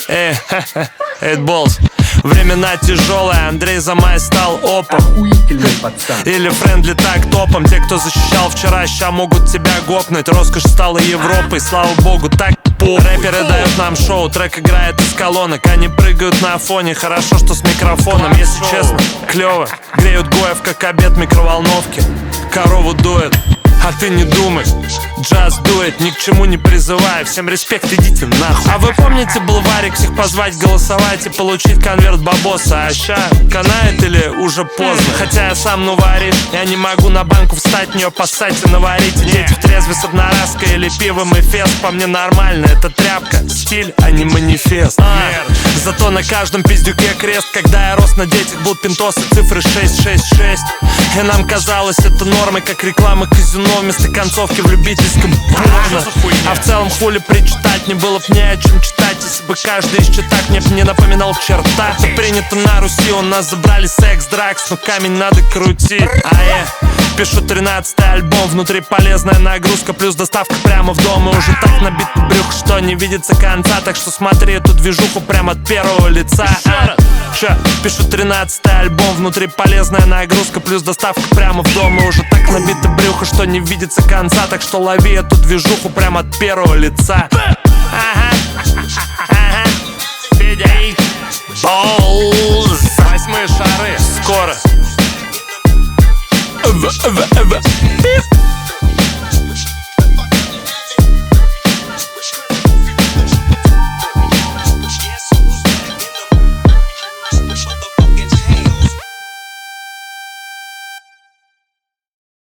Эйтболс. Времена тяжелые, Андрей Замай стал опом. Охуительный пацан. Или френдли так топом. Те, кто защищал вчера, ща могут тебя гопнуть. Роскошь стала Европой, слава богу, так похуй. Рэперы дают нам шоу, трек играет из колонок. Они прыгают на фоне, хорошо, что с микрофоном. Если честно, клево. Греют гоев, как обед в микроволновке. Корову дует, а ты не думай. Джаз дует, ни к чему не призывая. Всем респект, идите нахуй. А вы помните, был варик, всех позвать голосовать и получить конверт бабоса? А ща канает или уже поздно? Хотя я сам варишь, я не могу на банку встать, в нее поссать и наварить. И дети в трезве с одноразкой или пивом и фест. По мне нормально, это тряпка, стиль, а не манифест. Зато на каждом пиздюке крест. Когда я рос, на детях был пинтос и цифры 666. И нам казалось это нормой, как реклама казино вместо концовки в любительском порно. А в целом хули причитать, не было б ни о чем читать, если бы каждый из читак мне б не напоминал черта. Это принято на Руси, у нас забрали секс, дракс, но камень надо крутить. Пишу 13-й альбом, внутри полезная нагрузка, плюс доставка прямо в дом. И уже так набит брюх, что не видится конца. Так что смотри эту движуху прямо от первого лица. Пишу 13-й альбом, внутри полезная нагрузка, плюс доставка прямо в дом. И уже так набито брюхо, что не видится конца. Так что лови эту движуху прямо от первого лица. Федя и Болз. 8 шары, скоро.